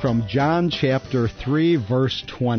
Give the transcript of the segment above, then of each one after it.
from John chapter 3, verse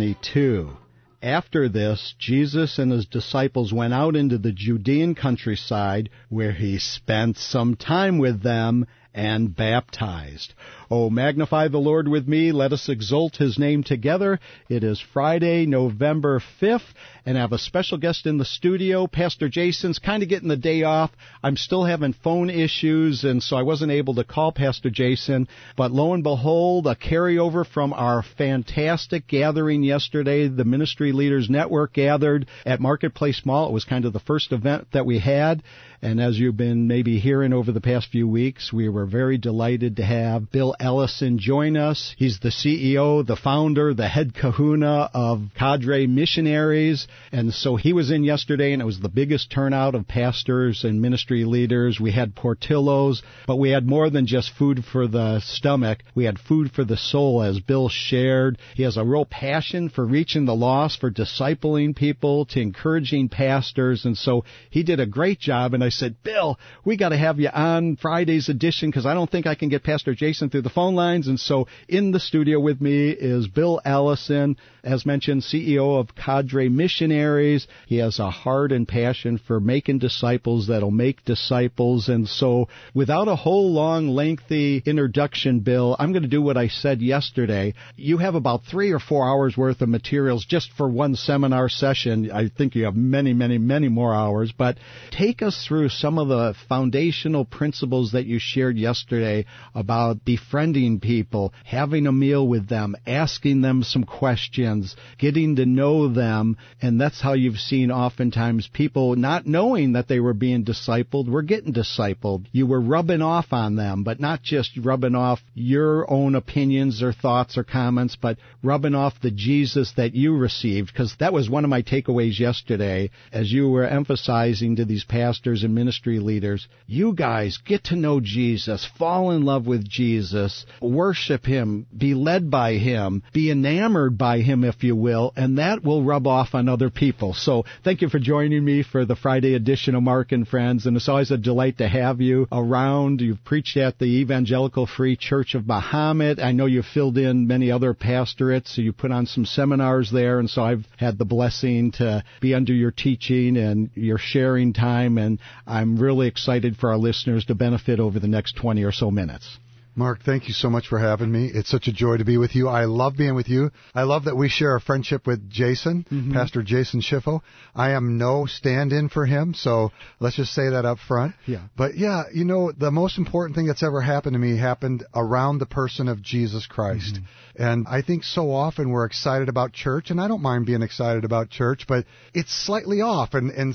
22. After this, Jesus and his disciples went out into the Judean countryside, where he spent some time with them and baptized. Oh, magnify the Lord with me. Let us exalt his name together. It is Friday, November 5th, and I have a special guest in the studio. Pastor Jason's kind of getting the day off. I'm still having phone issues, and so I wasn't able to call Pastor Jason. But lo and behold, a carryover from our fantastic gathering yesterday. The Ministry Leaders Network gathered at Marketplace Mall. It was kind of the first event that we had. And as you've been maybe hearing over the past few weeks, we were very delighted to have Bill Ellison join us. He's the CEO, the founder, the head kahuna of Cadre Missionaries. And so he was in yesterday, and it was the biggest turnout of pastors and ministry leaders. We had Portillo's, but we had more than just food for the stomach. We had food for the soul, as Bill shared. He has a real passion for reaching the lost, for discipling people, to encouraging pastors. And so he did a great job. And I said, Bill, we got to have you on Friday's edition, because I don't think I can get Pastor Jason through the phone lines. And so in the studio with me is Bill Ellison, as mentioned, CEO of Cadre Missionaries. He has a heart and passion for making disciples that'll make disciples. And so without a whole long, lengthy introduction, Bill, I'm going to do what I said yesterday. You have about 3 or 4 hours worth of materials just for one seminar session. I think you have many, many, many more hours. But take us through some of the foundational principles that you shared yesterday about befriending people, having a meal with them, asking them some questions, getting to know them. And that's how you've seen oftentimes people not knowing that they were being discipled were getting discipled. You were rubbing off on them, but not just rubbing off your own opinions or thoughts or comments, but rubbing off the Jesus that you received. Because that was one of my takeaways yesterday as you were emphasizing to these pastors and ministry leaders, you guys get to know Jesus, fall in love with Jesus, worship him, be led by him, be enamored by him, if you will, and that will rub off on other people. So thank you for joining me for the Friday edition of Mark and Friends, and it's always a delight to have you around. You've preached at the Evangelical Free Church of Bahamut. I know you've filled in many other pastorates, so you put on some seminars there, and so I've had the blessing to be under your teaching and your sharing time, and I'm really excited for our listeners to benefit over the next 20 or so minutes. Mark, thank you so much for having me. It's such a joy to be with you. I love being with you. I love that we share a friendship with Jason, Pastor Jason Schiffo. I am no stand-in for him, so let's just say that up front. Yeah. But yeah, you know, the most important thing that's ever happened to me happened around the person of Jesus Christ. And I think so often we're excited about church, and I don't mind being excited about church, but it's slightly off.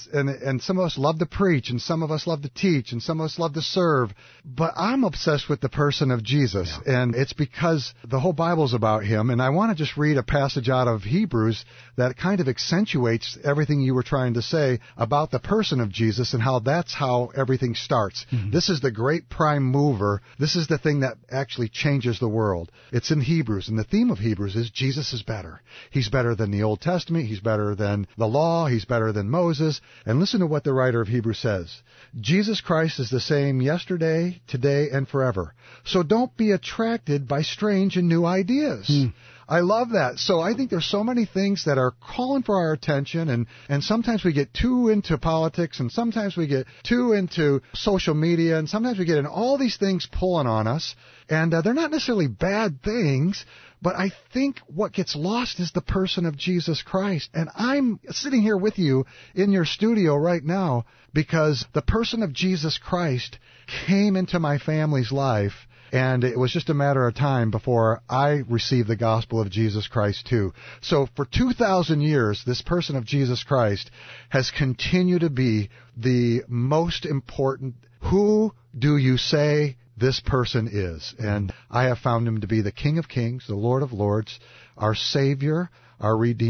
And some of us love to preach, and some of us love to teach, and some of us love to serve. But I'm obsessed with the person of Jesus, and it's because the whole Bible's about him. And I want to just read a passage out of Hebrews that kind of accentuates everything you were trying to say about the person of Jesus and how that's how everything starts. This is the great prime mover. This is the thing that actually changes the world. It's in Hebrews. And the theme of Hebrews is Jesus is better. He's better than the Old Testament. He's better than the law. He's better than Moses. And listen to what the writer of Hebrews says. Jesus Christ is the same yesterday, today, and forever. So don't be attracted by strange and new ideas. I love that. So I think there's so many things that are calling for our attention, and sometimes we get too into politics, and sometimes we get too into social media, and sometimes we get in all these things pulling on us, and they're not necessarily bad things, but I think what gets lost is the person of Jesus Christ. And I'm sitting here with you in your studio right now because the person of Jesus Christ came into my family's life. And it was just a matter of time before I received the gospel of Jesus Christ too. So for 2,000 years, this person of Jesus Christ has continued to be the most important. Who do you say this person is? And I have found him to be the King of Kings, the Lord of Lords, our Savior, our Redeemer,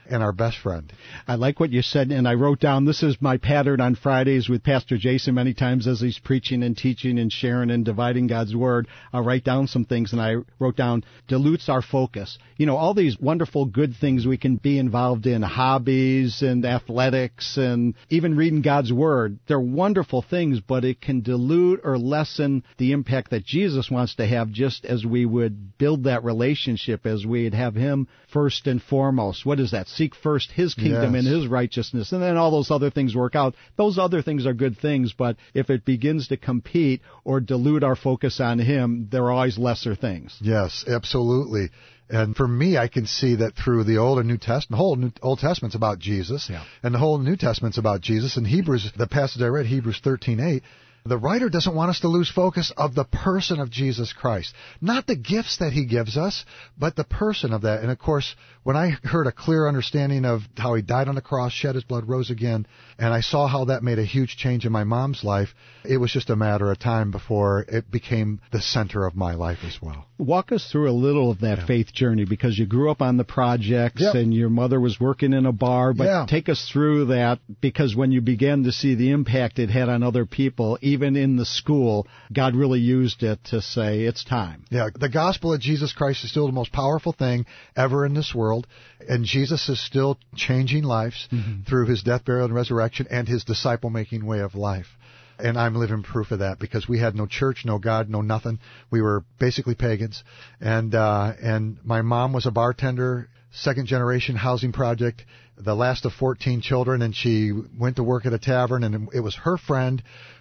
and our best friend. I like what you said, and I wrote down, this is my pattern on Fridays with Pastor Jason many times as he's preaching and teaching and sharing and dividing God's Word. I'll write down some things, and I wrote down, dilutes our focus. You know, all these wonderful good things we can be involved in, hobbies and athletics and even reading God's Word. They're wonderful things, but it can dilute or lessen the impact that Jesus wants to have just as we would build that relationship, as we'd have Him first and foremost. What is that? Seek first His kingdom and His righteousness, and then all those other things work out. Those other things are good things, but if it begins to compete or dilute our focus on Him, there are always lesser things. Yes, absolutely. And for me, I can see that through the Old and New Testament, the whole Old Testament's about Jesus, and the whole New Testament's about Jesus. In Hebrews, the passage I read, Hebrews 13:8, the writer doesn't want us to lose focus of the person of Jesus Christ. Not the gifts that He gives us, but the person of that. And of course, when I heard a clear understanding of how He died on the cross, shed His blood, rose again, and I saw how that made a huge change in my mom's life, it was just a matter of time before it became the center of my life as well. Walk us through a little of that faith journey, because you grew up on the projects and your mother was working in a bar, but take us through that, because when you began to see the impact it had on other people, even in the school, God really used it to say, it's time. Yeah, the gospel of Jesus Christ is still the most powerful thing ever in this world, and Jesus is still changing lives through His death, burial, and resurrection, and His disciple-making way of life. And I'm living proof of that, because we had no church, no God, no nothing. We were basically pagans. And my mom was a bartender, second-generation housing project, the last of 14 children, and she went to work at a tavern, and it was her friend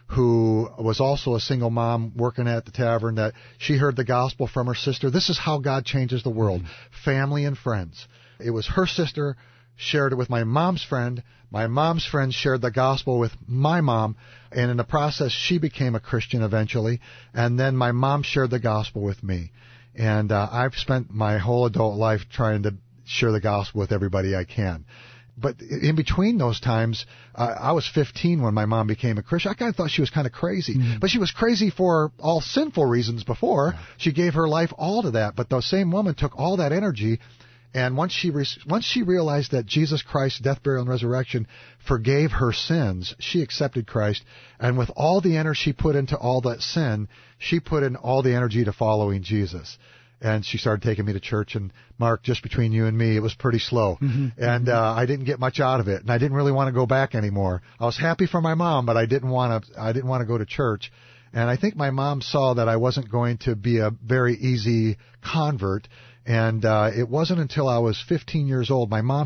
who was also a single mom working at the tavern that she heard the gospel from her sister. This is how God changes the world, family and friends. It was her sister shared it with my mom's friend. My mom's friend shared the gospel with my mom, and in the process, she became a Christian eventually, and then my mom shared the gospel with me. And I've spent my whole adult life trying to share the gospel with everybody I can. But in between those times, I was 15 when my mom became a Christian. I kind of thought she was kind of crazy. But she was crazy for all sinful reasons before. She gave her life all to that. But the same woman took all that energy, and once she realized that Jesus Christ's death, burial, and resurrection forgave her sins, she accepted Christ. And with all the energy she put into all that sin, she put in all the energy to following Jesus. And she started taking me to church, and Mark, just between you and me, it was pretty slow. And I didn't get much out of it, and I didn't really want to go back anymore. I was happy for my mom, but I didn't want to go to church. And I think my mom saw that I wasn't going to be a very easy convert. And it wasn't until I was 15 years old, my mom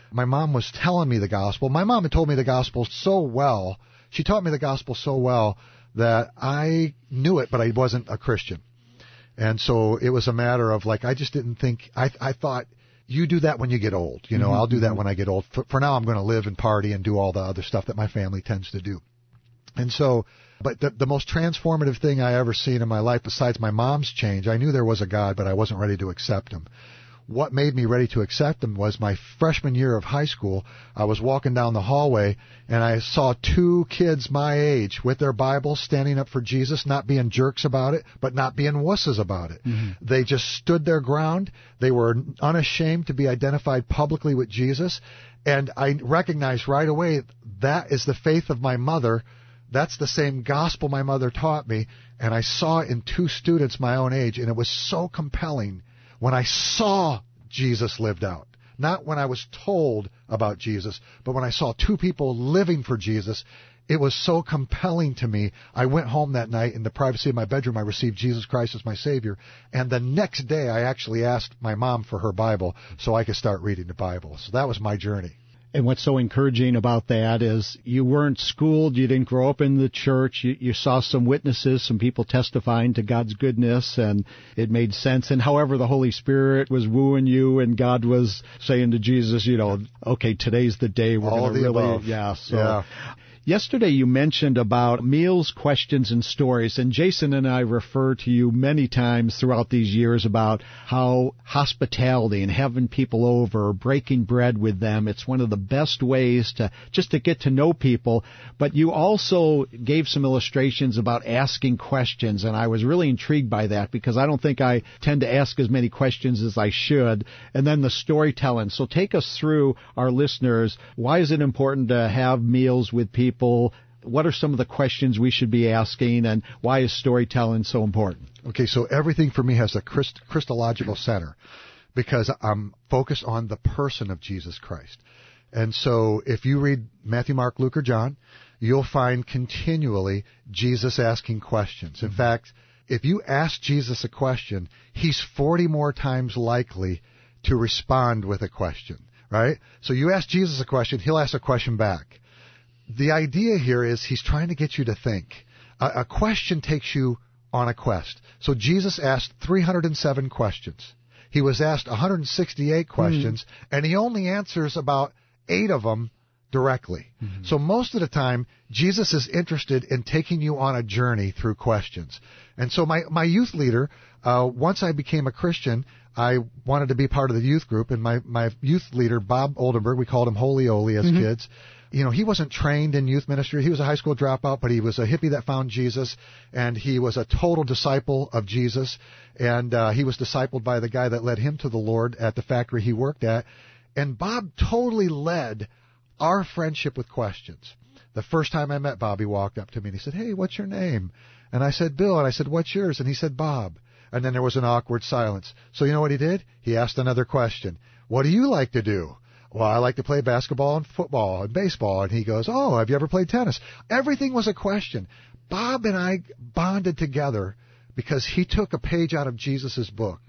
was telling me the gospel. My mom had told me the gospel so well. She taught me the gospel so well that I knew it, but I wasn't a Christian. And so it was a matter of, like, I just didn't think, I thought, you do that when you get old. You know, I'll do that when I get old. For now, I'm going to live and party and do all the other stuff that my family tends to do. And so, but the most transformative thing I ever seen in my life, besides my mom's change, I knew there was a God, but I wasn't ready to accept Him. What made me ready to accept Him was my freshman year of high school. I was walking down the hallway, and I saw two kids my age with their Bibles standing up for Jesus, not being jerks about it, but not being wusses about it. They just stood their ground. They were unashamed to be identified publicly with Jesus. And I recognized right away that is the faith of my mother. That's the same gospel my mother taught me. And I saw it in two students my own age, and it was so compelling when I saw Jesus lived out. Not when I was told about Jesus, but when I saw two people living for Jesus. It was so compelling to me. I went home that night in the privacy of my bedroom. I received Jesus Christ as my Savior. And the next day, I actually asked my mom for her Bible so I could start reading the Bible. So that was my journey. And what's so encouraging about that is you weren't schooled, you didn't grow up in the church, you saw some witnesses, some people testifying to God's goodness, and it made sense. And however the Holy Spirit was wooing you, and God was saying to Jesus, you know, okay, today's the day we're going to really... Above. Yeah, so... Yeah. Yesterday you mentioned about meals, questions, and stories, and Jason and I refer to you many times throughout these years about how hospitality and having people over, breaking bread with them, it's one of the best ways to get to know people. But you also gave some illustrations about asking questions, and I was really intrigued by that because I don't think I tend to ask as many questions as I should. And then the storytelling. So take us through, our listeners, why is it important to have meals with people? What are some of the questions we should be asking, and why is storytelling so important? Okay, so everything for me has a Christological center because I'm focused on the person of Jesus Christ. And so if you read Matthew, Mark, Luke, or John, you'll find continually Jesus asking questions. In fact, if you ask Jesus a question, he's 40 more times likely to respond with a question, right? So you ask Jesus a question, he'll ask a question back. The idea here is he's trying to get you to think. A question takes you on a quest. So Jesus asked 307 questions. He was asked 168 questions, and he only answers about 8 of them directly. So most of the time, Jesus is interested in taking you on a journey through questions. And so my youth leader, once I became a Christian, I wanted to be part of the youth group, and my youth leader, Bob Oldenburg, we called him Holy Oli as kids. You know, he wasn't trained in youth ministry. He was a high school dropout, but he was a hippie that found Jesus, and he was a total disciple of Jesus, and he was discipled by the guy that led him to the Lord at the factory he worked at. And Bob totally led our friendship with questions. The first time I met Bob, he walked up to me and he said, "Hey, what's your name?" And I said, "Bill." And I said, "What's yours?" And he said, "Bob." And then there was an awkward silence. So you know what he did? He asked another question. "What do you like to do?" "Well, I like to play basketball and football and baseball." And he goes, "Oh, have you ever played tennis?" Everything was a question. Bob and I bonded together because he took a page out of Jesus' book.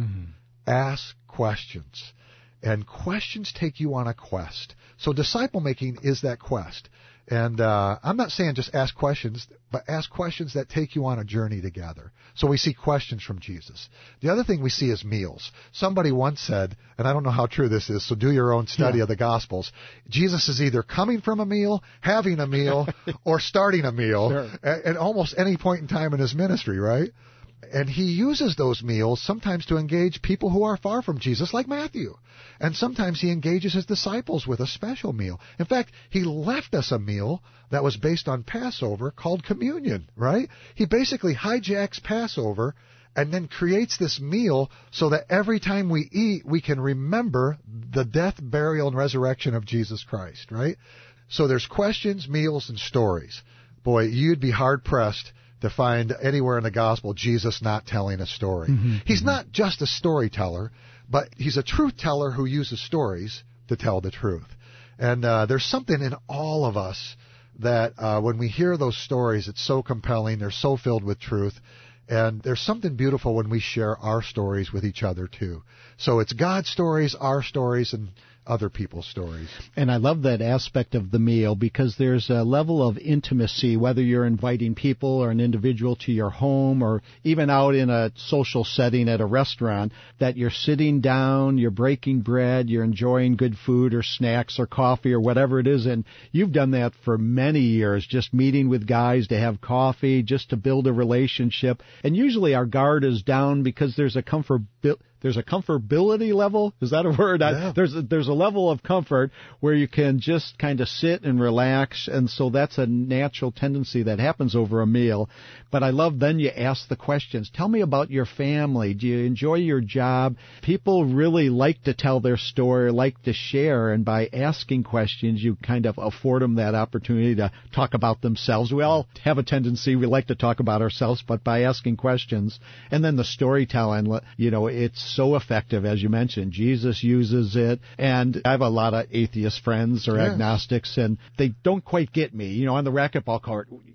Ask questions. And questions take you on a quest. So disciple making is that quest. And I'm not saying just ask questions, but ask questions that take you on a journey together. So we see questions from Jesus. The other thing we see is meals. Somebody once said, and I don't know how true this is, so do your own study of the Gospels, Jesus is either coming from a meal, having a meal, or starting a meal at almost any point in time in his ministry, right? And he uses those meals sometimes to engage people who are far from Jesus, like Matthew. And sometimes he engages his disciples with a special meal. In fact, he left us a meal that was based on Passover called communion, right? He basically hijacks Passover and then creates this meal so that every time we eat, we can remember the death, burial, and resurrection of Jesus Christ, right? So there's questions, meals, and stories. Boy, you'd be hard-pressed to find anywhere in the gospel Jesus not telling a story. He's not just a storyteller, but he's a truth teller who uses stories to tell the truth. And there's something in all of us that when we hear those stories, it's so compelling, they're so filled with truth, and there's something beautiful when we share our stories with each other too. So it's God's stories, our stories, and other people's stories. And I love that aspect of the meal because there's a level of intimacy, whether you're inviting people or an individual to your home or even out in a social setting at a restaurant, that you're sitting down, you're breaking bread, you're enjoying good food or snacks or coffee or whatever it is. And you've done that for many years, just meeting with guys to have coffee, just to build a relationship. And usually our guard is down because there's a comfortability level. Is that a word? Yeah. There's a level of comfort where you can just kind of sit and relax, and so that's a natural tendency that happens over a meal. But I love then you ask the questions. Tell me about your family. Do you enjoy your job? People really like to tell their story, like to share, and by asking questions, you kind of afford them that opportunity to talk about themselves. We all have a tendency, we like to talk about ourselves, but by asking questions, and then the storytelling, you know, it's so effective, as you mentioned. Jesus uses it, and I have a lot of atheist friends or agnostics, and they don't quite get me. You know, on the racquetball court,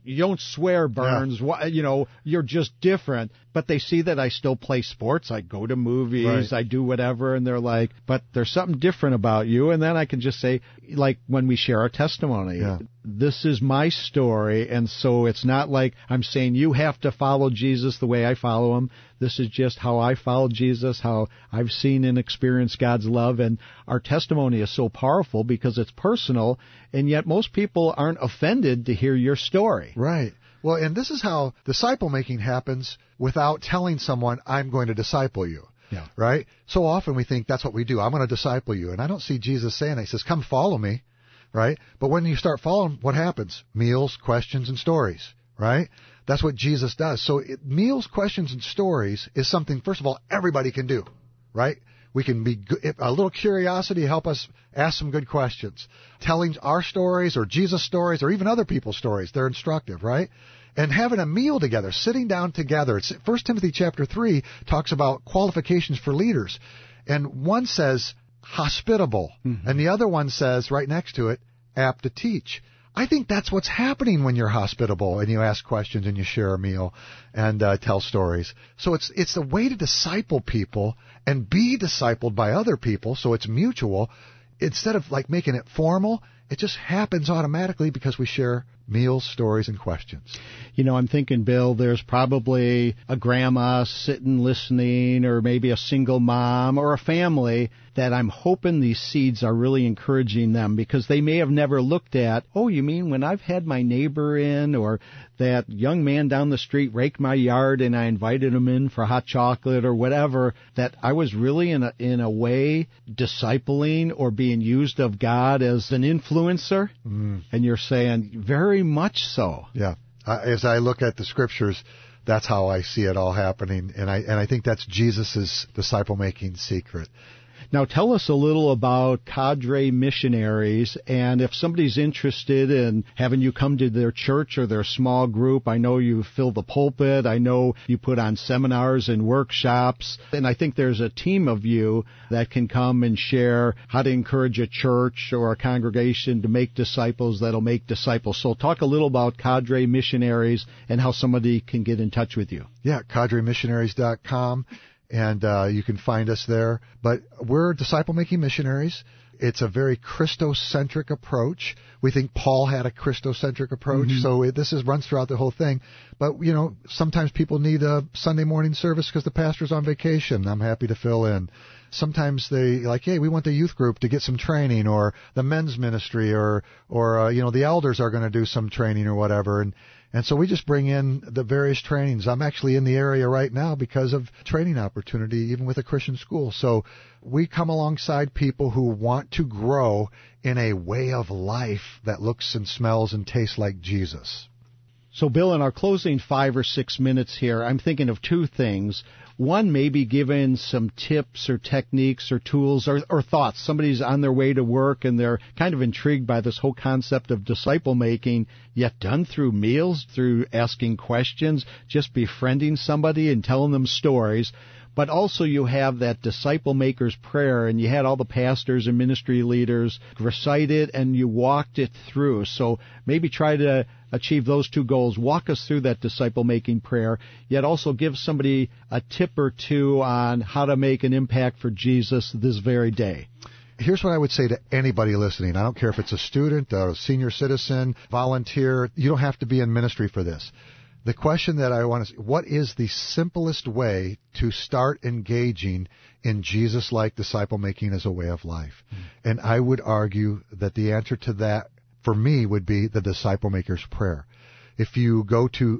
you don't swear, Burns. Yeah. You're just different. But they see that I still play sports. I go to movies. Right. I do whatever. And they're like, but there's something different about you. And then I can just say, like when we share our testimony, this is my story. And so it's not like I'm saying you have to follow Jesus the way I follow him. This is just how I follow Jesus, how I've seen and experienced God's love. And our testimony is so powerful because it's personal, and yet most people aren't offended to hear your story. Right. Well, and this is how disciple making happens without telling someone, I'm going to disciple you. Yeah. Right? So often we think that's what we do. I'm going to disciple you. And I don't see Jesus saying that. He says, come follow me. Right? But when you start following, what happens? Meals, questions, and stories. Right? That's what Jesus does. So meals, questions, and stories is something, first of all, everybody can do. Right? We can be a little curiosity, help us ask some good questions. Telling our stories or Jesus stories or even other people's stories, they're instructive, right? And having a meal together, sitting down together. It's 1 Timothy chapter 3 talks about qualifications for leaders. And one says hospitable, and the other one says right next to it, apt to teach. I think that's what's happening when you're hospitable and you ask questions and you share a meal and tell stories. So it's a way to disciple people and be discipled by other people, so it's mutual. Instead of like making it formal, it just happens automatically because we share meals, stories, and questions. I'm thinking, Bill, there's probably a grandma sitting listening, or maybe a single mom or a family that I'm hoping these seeds are really encouraging them, because they may have never looked at, oh, you mean when I've had my neighbor in, or that young man down the street raked my yard and I invited him in for hot chocolate or whatever, that I was really in a way discipling or being used of God as an influencer? And you're saying, very much so. Yeah. As I look at the scriptures, that's how I see it all happening, and I think that's Jesus' disciple-making secret. Now, tell us a little about Cadre Missionaries, and if somebody's interested in having you come to their church or their small group. I know you fill the pulpit. I know you put on seminars and workshops, and I think there's a team of you that can come and share how to encourage a church or a congregation to make disciples that'll make disciples. So talk a little about Cadre Missionaries and how somebody can get in touch with you. Yeah, CadreMissionaries.com. And you can find us there. But we're disciple-making missionaries. It's a very Christocentric approach. We think Paul had a Christocentric approach, so this runs throughout the whole thing. But, sometimes people need a Sunday morning service because the pastor's on vacation. I'm happy to fill in. Sometimes they hey, we want the youth group to get some training, or the men's ministry, or the elders are going to do some training or whatever. And so we just bring in the various trainings. I'm actually in the area right now because of training opportunity, even with a Christian school. So we come alongside people who want to grow in a way of life that looks and smells and tastes like Jesus. So, Bill, in our closing 5 or 6 minutes here, I'm thinking of two things. One, maybe giving some tips or techniques or tools or thoughts. Somebody's on their way to work and they're kind of intrigued by this whole concept of disciple making, yet done through meals, through asking questions, just befriending somebody and telling them stories. But also you have that disciple maker's prayer, and you had all the pastors and ministry leaders recite it, and you walked it through. So maybe try to achieve those two goals. Walk us through that disciple-making prayer, yet also give somebody a tip or two on how to make an impact for Jesus this very day. Here's what I would say to anybody listening. I don't care if it's a student, a senior citizen, volunteer. You don't have to be in ministry for this. The question that I want to, what is the simplest way to start engaging in Jesus-like disciple-making as a way of life? And I would argue that the answer to that, for me, would be the Disciple Maker's Prayer. If you go to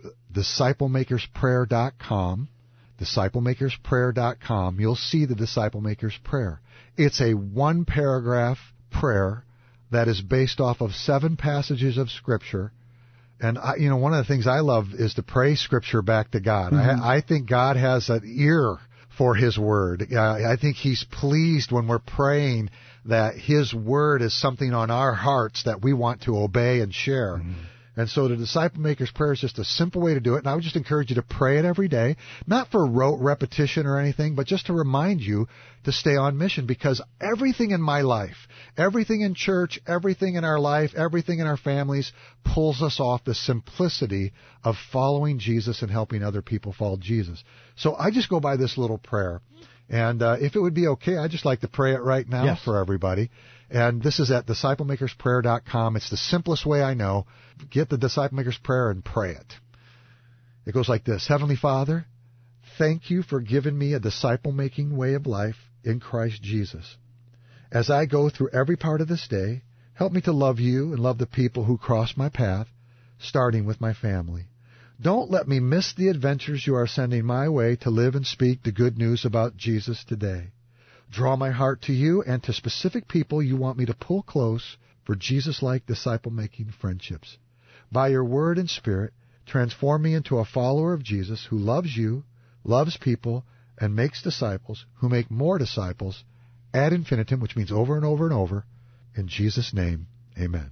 disciplemakersprayer.com, disciplemakersprayer.com, you'll see the Disciple Maker's Prayer. It's a one-paragraph prayer that is based off of 7 passages of Scripture. And, one of the things I love is to pray Scripture back to God. I think God has an ear for His Word. I think He's pleased when we're praying that His Word is something on our hearts that we want to obey and share. And so the Disciple Maker's Prayer is just a simple way to do it. And I would just encourage you to pray it every day, not for rote repetition or anything, but just to remind you to stay on mission, because everything in my life, everything in church, everything in our life, everything in our families pulls us off the simplicity of following Jesus and helping other people follow Jesus. So I just go by this little prayer. And if it would be okay, I'd just like to pray it right now for everybody. And this is at disciplemakersprayer.com. It's the simplest way I know. Get the Disciple Maker's Prayer and pray it. It goes like this. Heavenly Father, thank you for giving me a disciple-making way of life in Christ Jesus. As I go through every part of this day, help me to love you and love the people who cross my path, starting with my family. Don't let me miss the adventures you are sending my way to live and speak the good news about Jesus today. Draw my heart to you and to specific people you want me to pull close for Jesus-like disciple-making friendships. By your word and spirit, transform me into a follower of Jesus who loves you, loves people, and makes disciples who make more disciples ad infinitum, which means over and over and over. In Jesus' name, amen.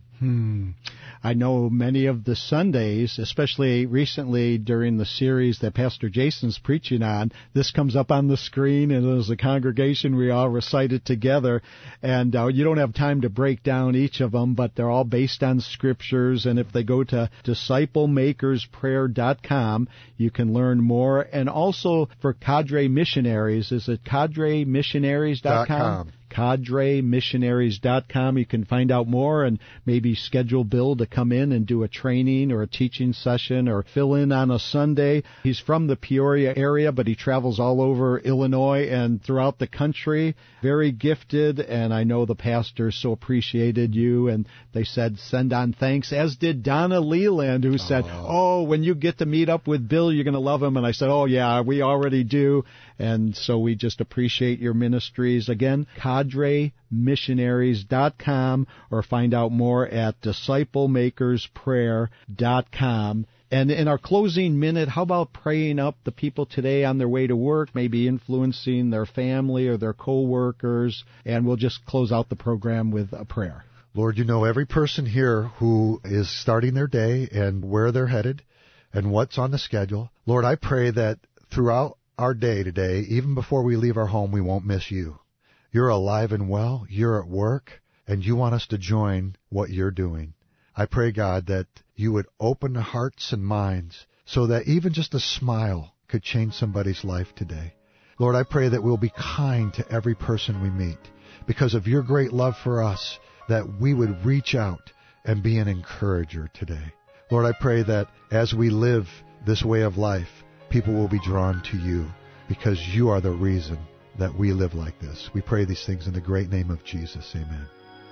I know many of the Sundays, especially recently during the series that Pastor Jason's preaching on, this comes up on the screen, and as a congregation we all recite it together. And you don't have time to break down each of them, but they're all based on scriptures. And if they go to disciplemakersprayer.com, you can learn more. And also for Cadre Missionaries, is it cadremissionaries.com? cadremissionaries.com. You can find out more and maybe schedule Bill to come in and do a training or a teaching session or fill in on a Sunday. He's from the Peoria area, but he travels all over Illinois and throughout the country. Very gifted, and I know the pastors so appreciated you, and they said send on thanks, as did Donna Leland, who said, when you get to meet up with Bill, you're going to love him. And I said, yeah, we already do. And so we just appreciate your ministries. Again, cadremissionaries.com, or find out more at disciplemakersprayer.com. And in our closing minute, how about praying up the people today on their way to work, maybe influencing their family or their co-workers? And we'll just close out the program with a prayer. Lord, you know every person here who is starting their day and where they're headed and what's on the schedule. Lord, I pray that throughout our day today, even before we leave our home, we won't miss you. You're alive and well, you're at work, and you want us to join what you're doing. I pray, God, that you would open hearts and minds so that even just a smile could change somebody's life today. Lord, I pray that we'll be kind to every person we meet because of your great love for us, that we would reach out and be an encourager today. Lord, I pray that as we live this way of life, people will be drawn to you because you are the reason that we live like this. We pray these things in the great name of Jesus. Amen.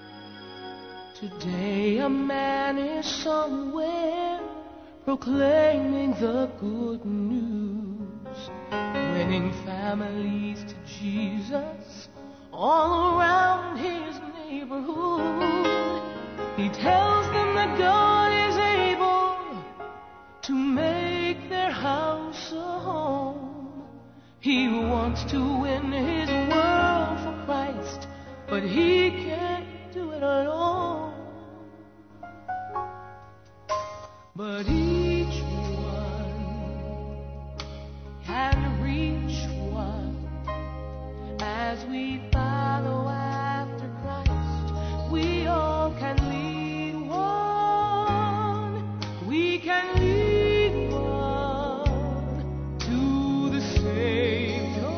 Today a man is somewhere proclaiming the good news, winning families to Jesus all around his neighborhood. He tells them that God is able to make their house a home. He wants to win his world for Christ, but he can't do it alone. But each one can reach one. As we follow after Christ, we all can lead one. We can lead one to the Savior.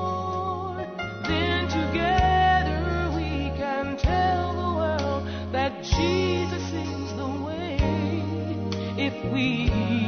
Then together we can tell the world that Jesus is the way. If we